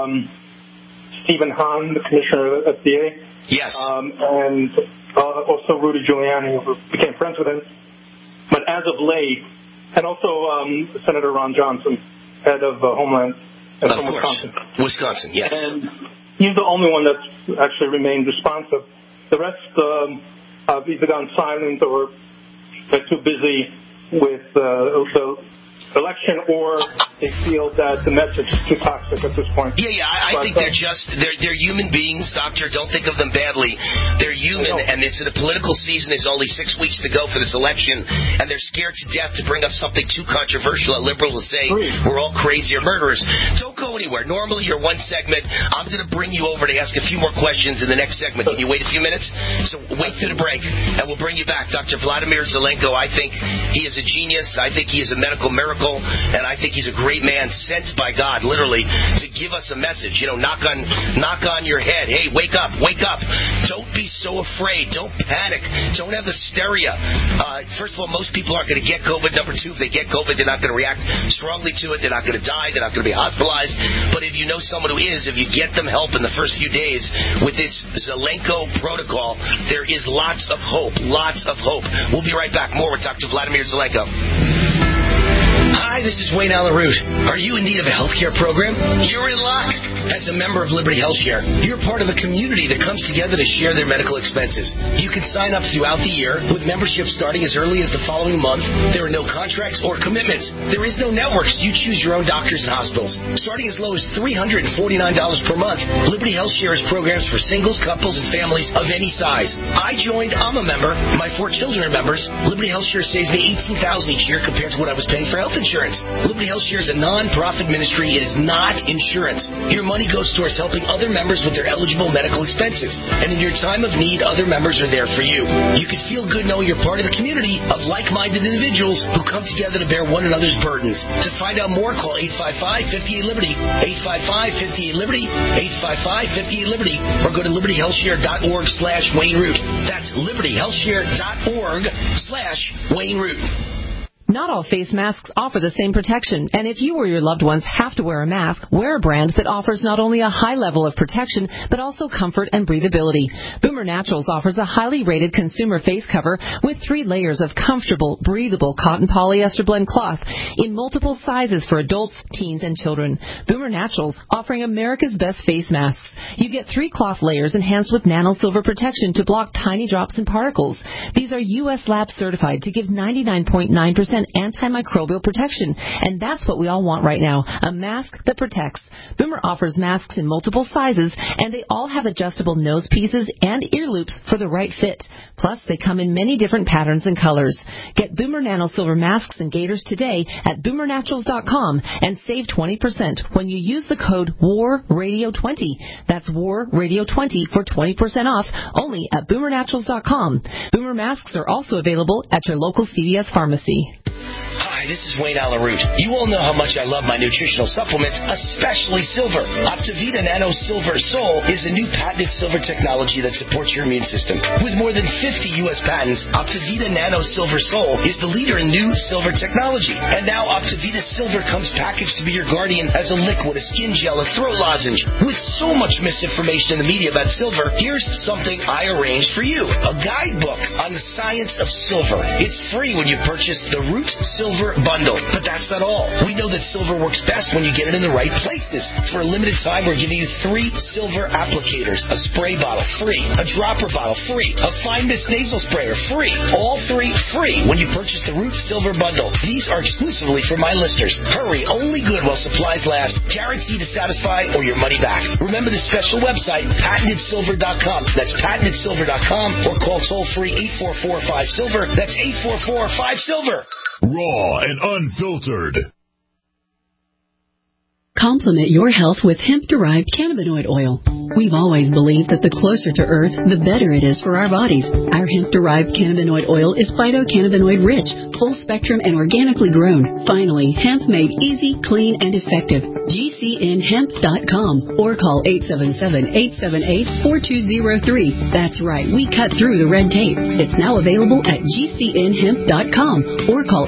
Stephen Hahn, the commissioner of the FDA. Yes. And also Rudy Giuliani, who became friends with him. But as of late, and also Senator Ron Johnson, head of Homeland, and from Wisconsin. Wisconsin, yes. And he's the only one that's actually remained responsive. The rest have either gone silent or they're too busy with the election, or they feel that the message is too toxic at this point. I think they're human beings, Doctor. Don't think of them badly. They're human, and it's in a political season. There's only 6 weeks to go for this election, and they're scared to death to bring up something too controversial. A liberal will say we're all crazy or murderers. Don't go anywhere. Normally, you're one segment. I'm going to bring you over to ask a few more questions in the next segment. Can you wait a few minutes? So wait to the break, and we'll bring you back. Dr. Vladimir Zelenko, I think he is a genius. I think he is a medical miracle. And I think he's a great man sent by God, literally, to give us a message. Knock on your head. Hey, wake up. Don't be so afraid. Don't panic. Don't have hysteria. First of all, most people aren't going to get COVID. Number two, if they get COVID, they're not going to react strongly to it. They're not going to die. They're not going to be hospitalized. But if you know someone who is, if you get them help in the first few days with this Zelenko protocol, there is lots of hope. Lots of hope. We'll be right back. More with Dr. Vladimir Zelenko. Hi, this is Wayne Allen Root. Are you in need of a healthcare program? You're in luck. As a member of Liberty HealthShare, you're part of a community that comes together to share their medical expenses. You can sign up throughout the year with membership starting as early as the following month. There are no contracts or commitments. There is no networks. You choose your own doctors and hospitals. Starting as low as $349 per month, Liberty HealthShare has programs for singles, couples, and families of any size. I joined. I'm a member. My 4 children are members. Liberty HealthShare saves me $18,000 each year compared to what I was paying for health insurance. Liberty HealthShare is a non-profit ministry. It is not insurance. Your money goes towards helping other members with their eligible medical expenses. And in your time of need, other members are there for you. You can feel good knowing you're part of the community of like-minded individuals who come together to bear one another's burdens. To find out more, call 855-58-LIBERTY, 855-58-LIBERTY, 855-58-LIBERTY, or go to libertyhealthshare.org/Wayne Root. That's libertyhealthshare.org/Wayne Root. Not all face masks offer the same protection, and if you or your loved ones have to wear a mask, wear a brand that offers not only a high level of protection, but also comfort and breathability. Boomer Naturals offers a highly rated consumer face cover with 3 layers of comfortable, breathable cotton polyester blend cloth in multiple sizes for adults, teens, and children. Boomer Naturals, offering America's best face masks. You get 3 cloth layers enhanced with nano silver protection to block tiny drops and particles. These are U.S. lab certified to give 99.9% antimicrobial protection, and that's what we all want right now, a mask that protects. Boomer offers masks in multiple sizes, and they all have adjustable nose pieces and ear loops for the right fit. Plus, they come in many different patterns and colors. Get Boomer Nano Silver masks and gaiters today at boomernaturals.com and save 20% when you use the code WARRADIO20. That's WARRADIO20 for 20% off only at boomernaturals.com. Boomer masks are also available at your local CVS pharmacy. Hi, this is Wayne Allen Root. You all know how much I love my nutritional supplements, especially silver. Optivita Nano Silver Sol is a new patented silver technology that supports your immune system. With more than 50 U.S. patents, Optivita Nano Silver Sol is the leader in new silver technology. And now Optivita Silver comes packaged to be your guardian as a liquid, a skin gel, a throat lozenge. With so much misinformation in the media about silver, here's something I arranged for you. A guidebook on the science of silver. It's free when you purchase the Root Silver Bundle. But that's not all. We know that silver works best when you get it in the right places. For a limited time, we're giving you 3 silver applicators. A spray bottle, free. A dropper bottle, free. A fine mist nasal sprayer, free. All 3 free when you purchase the Root Silver Bundle. These are exclusively for my listeners. Hurry, only good while supplies last. Guaranteed to satisfy or your money back. Remember the special website, patentedsilver.com. That's patentedsilver.com, or call toll-free 844-5-SILVER. That's 844-5-SILVER. Raw and unfiltered. Complement your health with hemp-derived cannabinoid oil. We've always believed that the closer to Earth, the better it is for our bodies. Our hemp-derived cannabinoid oil is phytocannabinoid rich, full spectrum, and organically grown. Finally, hemp made easy, clean, and effective. GCNhemp.com or call 877-878-4203. That's right, we cut through the red tape. It's now available at GCNhemp.com or call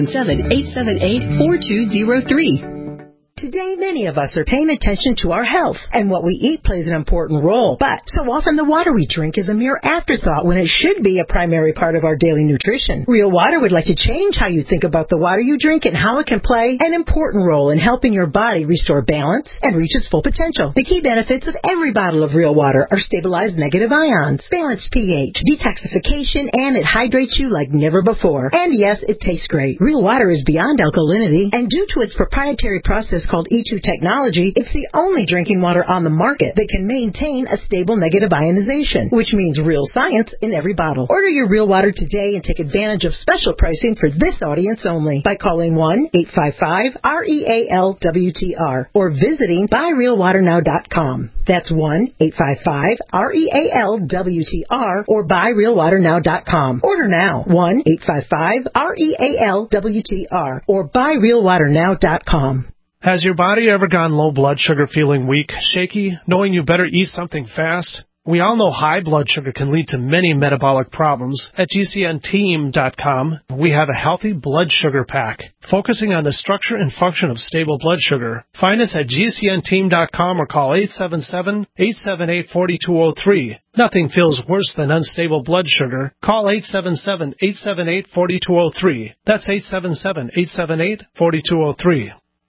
877-878-4203. Today, many of us are paying attention to our health, and what we eat plays an important role. But so often the water we drink is a mere afterthought when it should be a primary part of our daily nutrition. Real Water would like to change how you think about the water you drink and how it can play an important role in helping your body restore balance and reach its full potential. The key benefits of every bottle of Real Water are stabilized negative ions, balanced pH, detoxification, and it hydrates you like never before. And yes, it tastes great. Real Water is beyond alkalinity, and due to its proprietary process called E2 technology, it's the only drinking water on the market that can maintain a stable negative ionization, which means real science in every bottle. Order your Real Water today and take advantage of special pricing for this audience only by calling 1-855-REAL-WTR or visiting buyrealwaternow.com. That's 1-855-REAL-WTR or buyrealwaternow.com. Order now. 1-855-REAL-WTR or buyrealwaternow.com. Has your body ever gone low blood sugar, feeling weak, shaky, knowing you better eat something fast? We all know high blood sugar can lead to many metabolic problems. At GCNteam.com, we have a healthy blood sugar pack, focusing on the structure and function of stable blood sugar. Find us at GCNteam.com or call 877-878-4203. Nothing feels worse than unstable blood sugar. Call 877-878-4203. That's 877-878-4203.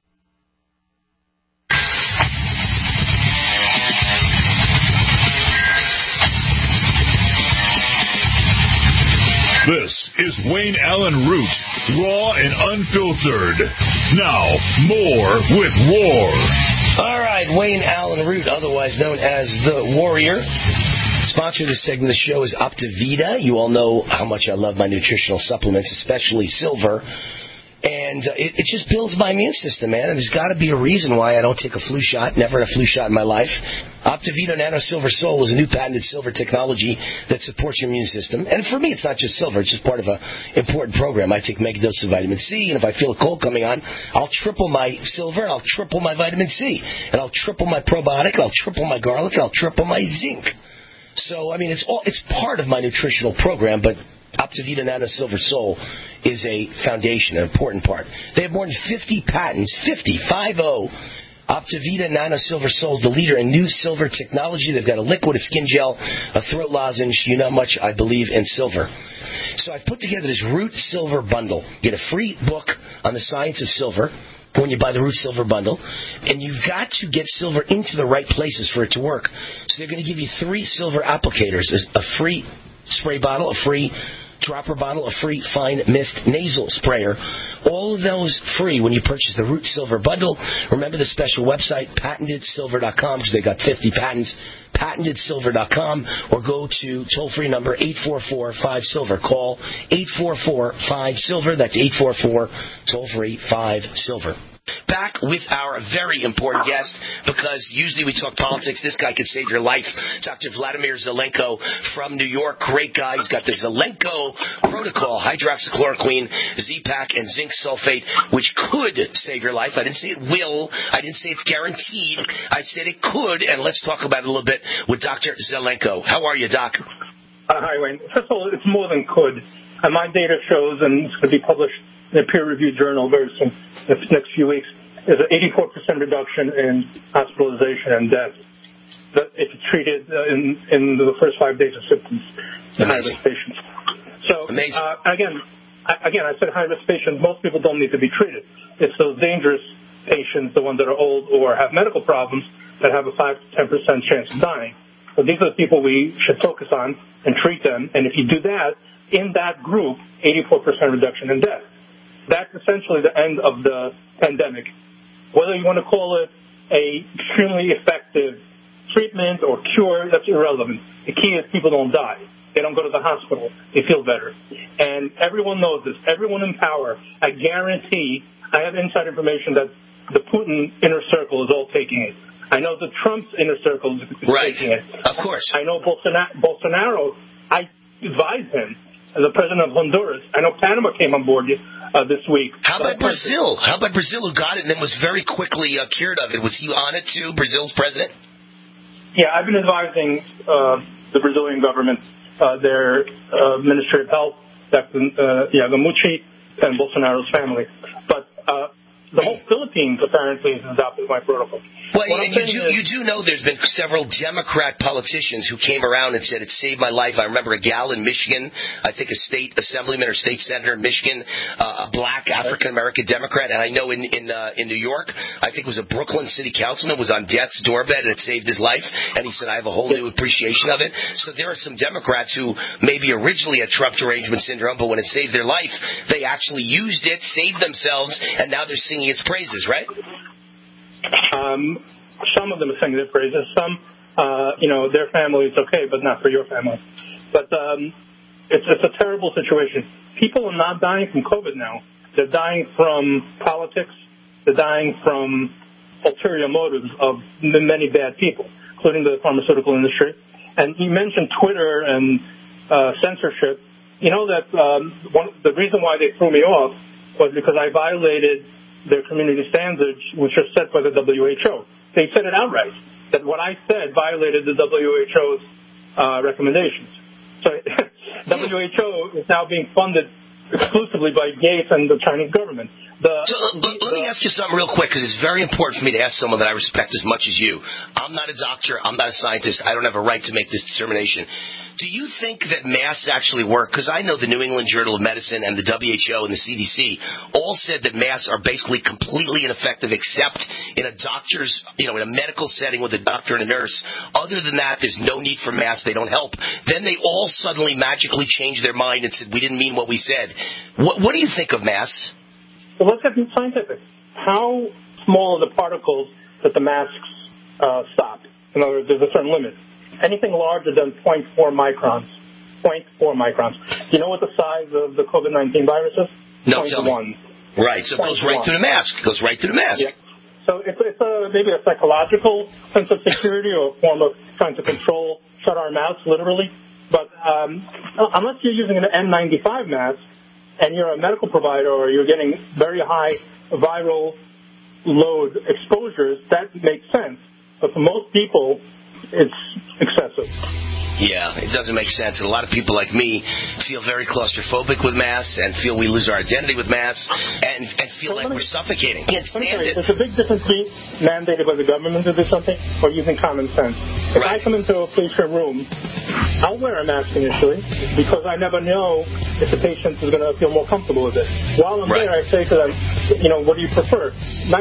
This is Wayne Allen Root, raw and unfiltered. Now, more with War. All right, Wayne Allen Root, otherwise known as The Warrior. Sponsor of this segment of the show is Optivita. You all know how much I love my nutritional supplements, especially silver. And it just builds my immune system, man. And there's got to be a reason why I don't take a flu shot. Never had a flu shot in my life. Optivita Nano Silver Sol is a new patented silver technology that supports your immune system. And for me, it's not just silver. It's just part of an important program. I take mega doses of vitamin C, and if I feel a cold coming on, I'll triple my silver, and I'll triple my vitamin C, and I'll triple my probiotic, and I'll triple my garlic, and I'll triple my zinc. So, I mean, it's part of my nutritional program, but Optivita Nano Silver Sol is a foundation, an important part. They have more than 50 patents, 50. Optivita Nano Silver Sol is the leader in new silver technology. They've got a liquid, a skin gel, a throat lozenge. You know how much I believe in silver. So I've put together this Root Silver Bundle. Get a free book on the science of silver when you buy the Root Silver Bundle. And you've got to get silver into the right places for it to work. So they're going to give you 3 silver applicators, a free spray bottle, a free dropper bottle, a free fine mist nasal sprayer. All of those free when you purchase the Root Silver Bundle. Remember the special website, patentedsilver.com, because they got 50 patents, patentedsilver.com, or go to toll-free number 844-5-SILVER. Call 844-5-SILVER. That's 844 toll-free 5-SILVER. Back with our very important guest, because usually we talk politics. This guy could save your life. Dr. Vladimir Zelenko from New York. Great guy. He's got the Zelenko protocol, hydroxychloroquine, Z-Pak, and zinc sulfate, which could save your life. I didn't say it will. I didn't say it's guaranteed. I said it could, and let's talk about it a little bit with Dr. Zelenko. How are you, Doc? Hi, Wayne. First of all, it's more than could. And my data shows, and it's going to be published in a peer-reviewed journal very soon, in the next few weeks, is an 84% reduction in hospitalization and death if it's treated in the first 5 days of symptoms in high-risk patients. So, again, I said high-risk patients. Most people don't need to be treated. It's those dangerous patients, the ones that are old or have medical problems, that have a 5 to 10% chance of dying. So these are the people we should focus on and treat them. And if you do that, in that group, 84% reduction in death. That's essentially the end of the pandemic. Whether you want to call it a extremely effective treatment or cure, that's irrelevant. The key is people don't die. They don't go to the hospital. They feel better. And everyone knows this. Everyone in power, I guarantee, I have inside information that the Putin inner circle is all taking it. I know the Trump's inner circle is taking it. Of course. I know Bolsonaro. I advised him as the president of Honduras. I know Panama came on board this week. How about Brazil? How about Brazil, who got it and then was very quickly cured of it? Was he on it too, Brazil's president? Yeah, I've been advising the Brazilian government, their Ministry of Health, Gamucci, and Bolsonaro's family. But the whole Philippines apparently has adopted my protocol. Well, you do know there's been several Democrat politicians who came around and said it saved my life. I remember a gal in Michigan, I think a state assemblyman or state senator in Michigan, a black African-American Democrat, and I know in New York, I think it was a Brooklyn city councilman was on death's doorbed and it saved his life, and he said, I have a whole new appreciation of it. So there are some Democrats who maybe originally had Trump derangement syndrome, but when it saved their life, they actually used it, saved themselves, and now they're singing its praises, right? Some of them are singing their praises. Some, their family is okay, but not for your family. But it's a terrible situation. People are not dying from COVID now. They're dying from politics. They're dying from ulterior motives of many bad people, including the pharmaceutical industry. And you mentioned Twitter and censorship. You know that the reason why they threw me off was because I violated their community standards, which are set by the WHO. They said it outright, that what I said violated the WHO's recommendations. So WHO is now being funded exclusively by Gates and the Chinese government. Let me ask you something real quick, because it's very important for me to ask someone that I respect as much as you. I'm not a doctor. I'm not a scientist. I don't have a right to make this determination. Do you think that masks actually work? Because I know the New England Journal of Medicine and the WHO and the CDC all said that masks are basically completely ineffective except in a doctor's, in a medical setting with a doctor and a nurse. Other than that, there's no need for masks. They don't help. Then they all suddenly magically changed their mind and said, we didn't mean what we said. What do you think of masks? Well, let's get scientific. How small are the particles that the masks stop? In other words, there's a certain limit. Anything larger than 0.4 microns. 0.4 microns. Do you know what the size of the COVID-19 virus is? No, tell me. Right, so it goes right through the mask. Yeah. So it's maybe a psychological sense of security or a form of trying to control, shut our mouths, literally. But unless you're using an N95 mask and you're a medical provider or you're getting very high viral load exposures, that makes sense. But for most people, it's excessive. Yeah, it doesn't make sense. And a lot of people like me feel very claustrophobic with masks and feel we lose our identity with masks and feel like we're suffocating. Can't stand it. There's a big difference between mandated by the government to do something or using common sense. If I come into a patient room, I'll wear a mask initially because I never know if the patient is going to feel more comfortable with it. While I'm there, I say to them, what do you prefer?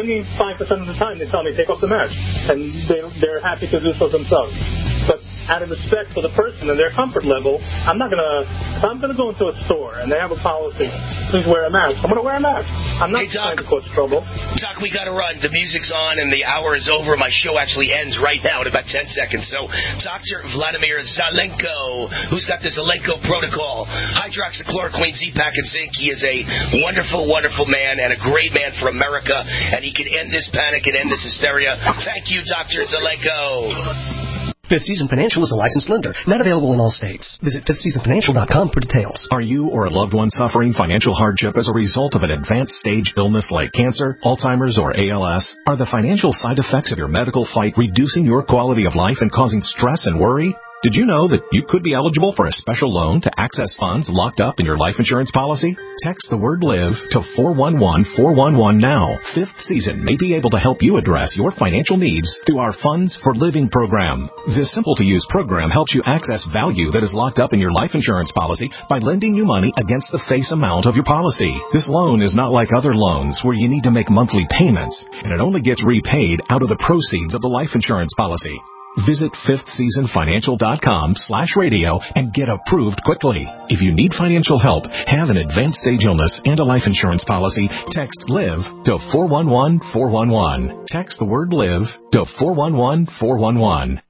95% of the time they tell me take off the mask, and they're happy to do so themselves. But out of respect for the person and their comfort level, I'm going to go into a store and they have a policy, please wear a mask. I'm going to wear a mask. I'm not trying to cause trouble. Doc, we got to run. The music's on and the hour is over. My show actually ends right now in about 10 seconds. So Dr. Vladimir Zelenko, who's got the Zelenko protocol, hydroxychloroquine, Z-Pak, and zinc. He is a wonderful, wonderful man and a great man for America, and he can end this panic and end this hysteria. Thank you, Dr. Zelenko. Fifth Season Financial is a licensed lender, not available in all states. Visit fifthseasonfinancial.com for details. Are you or a loved one suffering financial hardship as a result of an advanced stage illness like cancer, Alzheimer's, or ALS? Are the financial side effects of your medical fight reducing your quality of life and causing stress and worry? Did you know that you could be eligible for a special loan to access funds locked up in your life insurance policy? Text the word LIVE to 411-411 now. Fifth Season may be able to help you address your financial needs through our Funds for Living program. This simple-to-use program helps you access value that is locked up in your life insurance policy by lending you money against the face amount of your policy. This loan is not like other loans where you need to make monthly payments, and it only gets repaid out of the proceeds of the life insurance policy. Visit fifthseasonfinancial.com/radio and get approved quickly. If you need financial help, have an advanced stage illness and a life insurance policy, text LIVE to 411-411. Text the word LIVE to 411-411.